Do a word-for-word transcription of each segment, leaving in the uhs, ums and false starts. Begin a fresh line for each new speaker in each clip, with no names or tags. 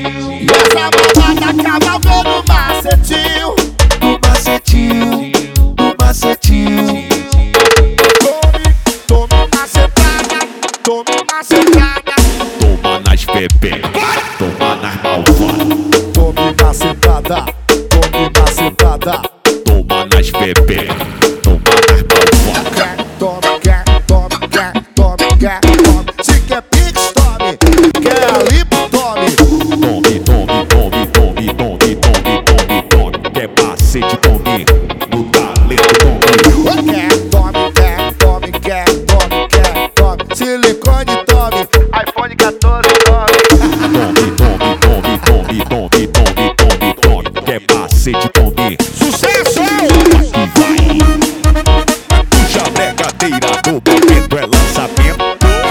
E essa mamada cavalgou no macetinho,
No macetinho, no macetinho.
tome, tome macetada, tome macetada,
Toma nas bebê, toma nas malvadas.
tome macetada, tome macetada.
Toma nas bebê, toma nas malvadas.
Quer, tome, quer, tome, quer, tome, quer, tome. Se quer pix, tome. Quer lipo, tome.
Tome, tome, tome, tome, tome, tome, tome, tome. Quer macete, tome. No talento, tome.
Quer, tome, quer, tome, quer, tome, quer, tome. Silicone, tome. iPhone quatorze, tome.
Tome, tome, tome, tome, tome, tome, tome, tome. Quer macete, tome.
Sucesso!
E vai. Puxa a brincadeira do momento, é lançamento.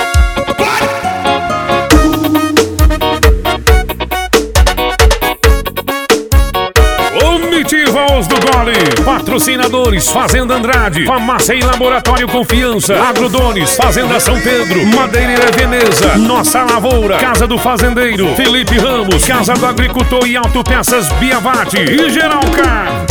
Comitivos do Gole, patrocinadores Fazenda Andrade, Farmácia e Laboratório Confiança, Agrodones, Fazenda São Pedro, Madeireira Veneza, Nossa Lavoura, Casa do Fazendeiro, Felipe Ramos, Casa do Agricultor e Autopeças Biavati e Geral Car.